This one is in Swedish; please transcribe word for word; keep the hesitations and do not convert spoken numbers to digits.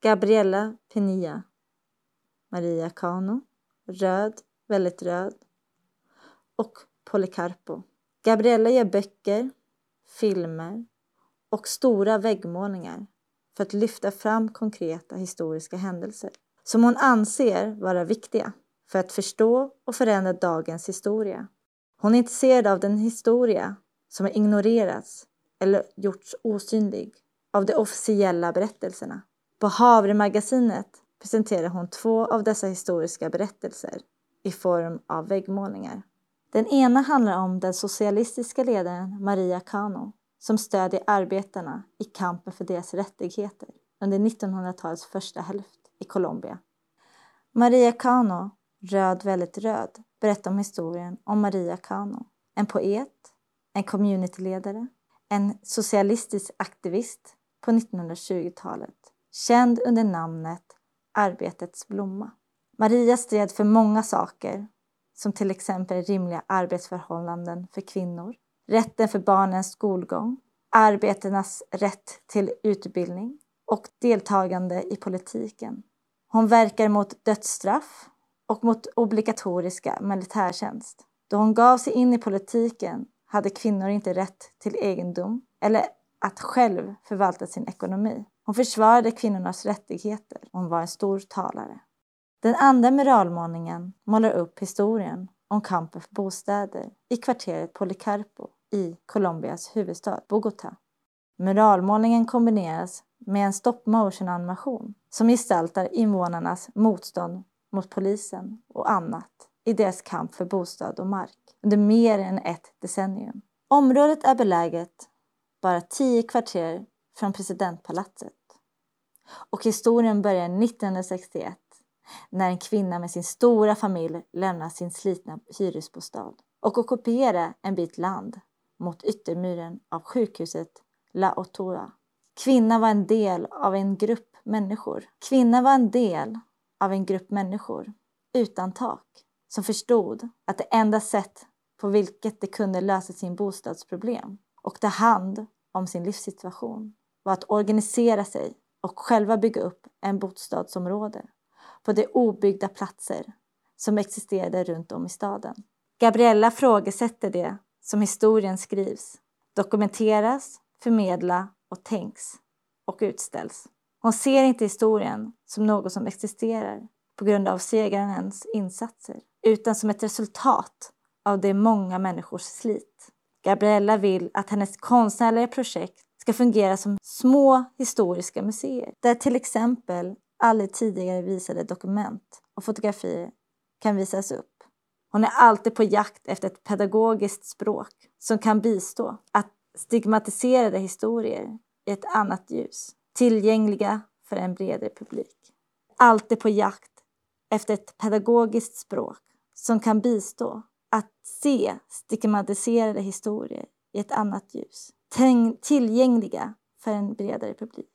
Gabriella Penilla, Maria Cano, röd, väldigt röd, och Policarpo. Gabriella gör böcker, filmer och stora väggmålningar för att lyfta fram konkreta historiska händelser som hon anser vara viktiga för att förstå och förändra dagens historia. Hon är intresserad av den historia som har ignorerats eller gjorts osynlig av de officiella berättelserna. På Havre-magasinet presenterar hon två av dessa historiska berättelser i form av väggmålningar. Den ena handlar om den socialistiska ledaren Maria Cano som stödjer arbetarna i kampen för deras rättigheter under nittonhundratalets första hälft i Colombia. Maria Cano, röd väldigt röd, berättar om historien om Maria Cano, en poet, en communityledare, en socialistisk aktivist på nittonhundratjugotalet, känd under namnet Arbetets blomma. Maria stred för många saker, som till exempel rimliga arbetsförhållanden för kvinnor, rätten för barnens skolgång, arbetarnas rätt till utbildning och deltagande i politiken. Hon verkar mot dödsstraff och mot obligatoriska militärtjänst. Då hon gav sig in i politiken hade kvinnor inte rätt till egendom eller att själv förvalta sin ekonomi. Hon försvarade kvinnornas rättigheter. Hon var en stor talare. Den andra muralmålningen målar upp historien om kampen för bostäder i kvarteret Policarpo i Colombias huvudstad Bogotá. Muralmålningen kombineras med en stop motion animation som gestaltar invånarnas motstånd mot polisen och annat i deras kamp för bostad och mark under mer än ett decennium. Området är beläget bara tio kvarter från presidentpalatset. Och historien börjar nittonhundrasextioett när en kvinna med sin stora familj lämnar sin slitna hyresbostad och ockuperar en bit land mot yttermuren av sjukhuset La Otora. Kvinnan var en del av en grupp människor. Kvinnan var en del av en grupp människor utan tak som förstod att det enda sätt på vilket de kunde lösa sin bostadsproblem och ta hand om sin livssituation var att organisera sig och själva bygga upp en bostadsområde på de obyggda platser som existerade runt om i staden. Gabriella frågesätter det som historien skrivs, dokumenteras, förmedla och tänks och utställs. Hon ser inte historien som något som existerar på grund av segrarens insatser, utan som ett resultat av de många människors slit. Gabriella vill att hennes konstnärliga projekt ska fungera som små historiska museer, där till exempel alla tidigare visade dokument och fotografier kan visas upp. Hon är alltid på jakt efter ett pedagogiskt språk som kan bistå att stigmatiserade historier i ett annat ljus, tillgängliga för en bredare publik. Alltid på jakt efter ett pedagogiskt språk som kan bistå att se stigmatiserade historier i ett annat ljus, tillgängliga för en bredare publik.